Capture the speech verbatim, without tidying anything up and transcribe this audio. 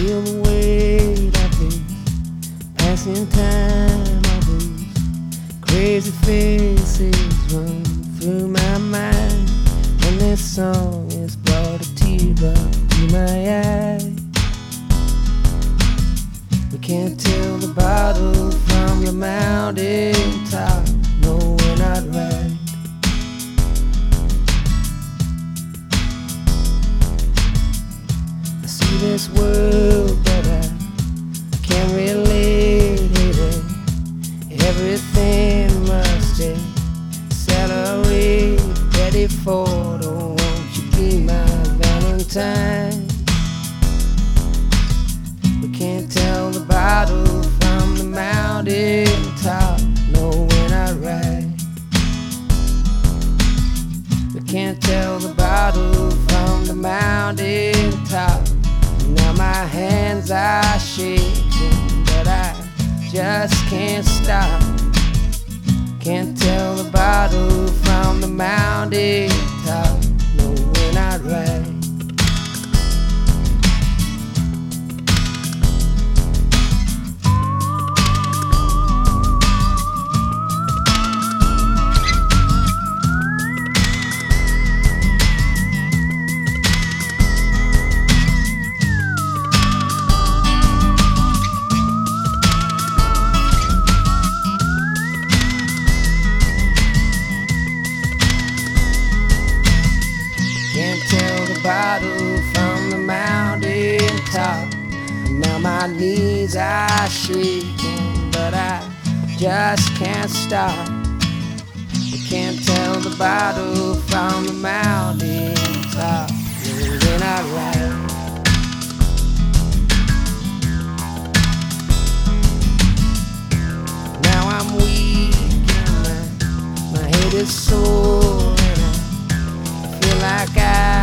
feel the weight of this passing time of these crazy faces run through my mind, and this song has brought a teardrop to my eye. We can't tell the bottle from the mountain top. No, we're not right. I see this world, but I can't relate it. Everything must accelerate. Ready for the won't you be my Valentine? We can't tell the bottle from the mountain top. No, we're not right. We can't tell the bottle from the mountain top. Now my hands are shaking, but I just can't stop. Can't tell the bottle from the mountain top. No, we're not right. Can't tell the bottle from the mountain top. Now my knees are shaking, but I just can't stop. You can't tell the bottle from the mountain top. We're not right. Now I'm weak and my, my head is sore, and I feel like I